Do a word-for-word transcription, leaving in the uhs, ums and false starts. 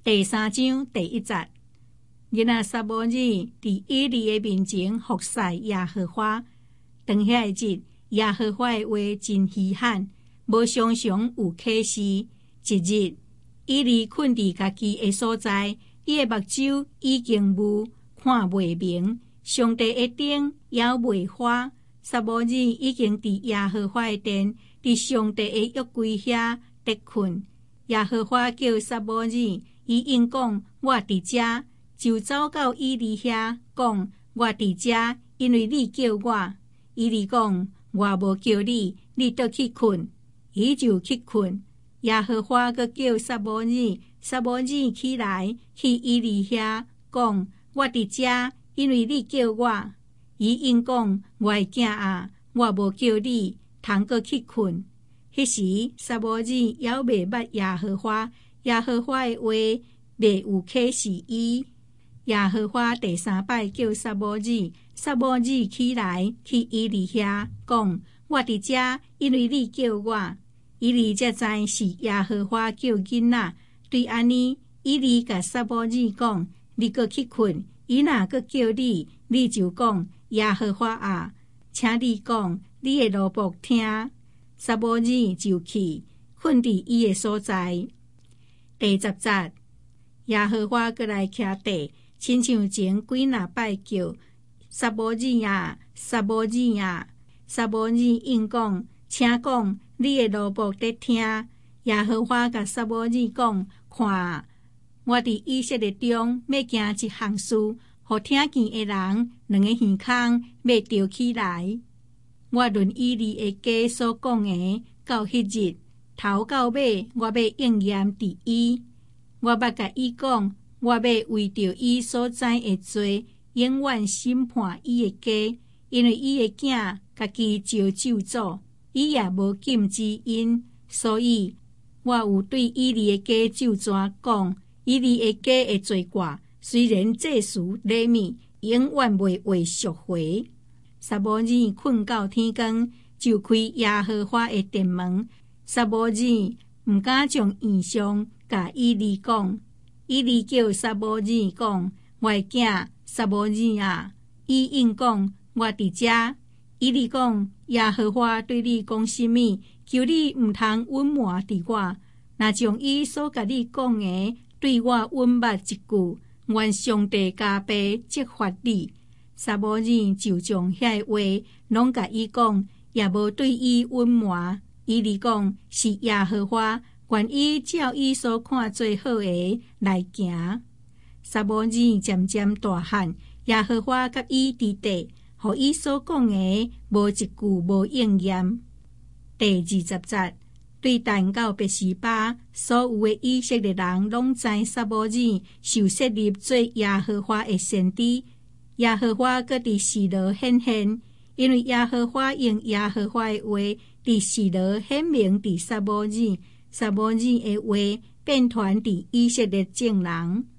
第三章第一节，日仔撒母耳伫以利的面前服侍耶和华。当遐日，耶和华的话真稀罕，无常常有启示。一日，以利困伫家己的所在，伊的目睭已经雾，看袂明，上帝的灯也袂花。撒母耳已经伫耶和华的殿，伫上帝的约柜遐得困。耶和华叫撒母耳，伊应讲：我伫遮，就走到以利遐，讲：我伫遮，因为你叫我。以利讲：我无叫你，你倒去困。伊就去困。耶和华阁叫撒母耳，撒母耳起来，去以利遐，讲：我伫遮，因为你叫我。伊应讲：我的囝啊，我无叫你，通阁去困。迄时撒母耳犹未捌耶和华，耶和华的话未有启示伊。耶和华第三摆叫撒母耳，撒母耳起来，去以利遐，讲：我伫遮，因为你叫我。以利才知是耶和华叫囡仔。对安尼，以利甲撒母耳讲：你阁去困。伊若阁叫你，你就讲：耶和华啊，请你讲，你的奴仆听。撒母耳就去，困伫伊的所在。第十节，耶和华阁来徛地，亲像前几若摆叫：撒母耳啊，撒母耳啊。撒母耳应讲：请讲，你的奴仆在听。耶和华甲撒母耳讲：看，我伫以色列中要行一项事，互听见的人两个耳孔要吊起来。我论以利的家所讲的，到迄日头到尾，我要应验伫伊。我捌甲伊讲，我要为着伊所知的罪，永远审判伊的家，因为伊的囝家己招咒诅，伊也无禁止因，所以我有对以利的家咒詛讲：以利的家的罪过，虽然祭司利未永远袂为赎回。撒母耳困到天光，就开耶和华的殿门。撒母耳毋敢将异象甲以利讲。以利叫撒母耳讲：我的囝撒母耳啊。伊应讲：我伫遮。以利讲：耶和华对你讲甚物？求你毋通隐瞒伫我。若将伊所甲你讲的对我隐捌一句，愿上帝加倍责罚你。撒母耳就将遐话拢甲伊讲，也无对伊隐瞒。以利讲：是耶和华，愿伊照伊所看最好的来行。撒母耳渐渐大汉，耶和华甲伊伫地，互伊所讲的无一句无应验。第二十节，对但到别是巴，所有的以色列人拢知撒母耳受设立做耶和华的先知。耶和华搁伫示罗显现，因为耶和华用耶和华的话伫示罗显明伫撒母耳，撒母耳的话遍传伫以色列众人。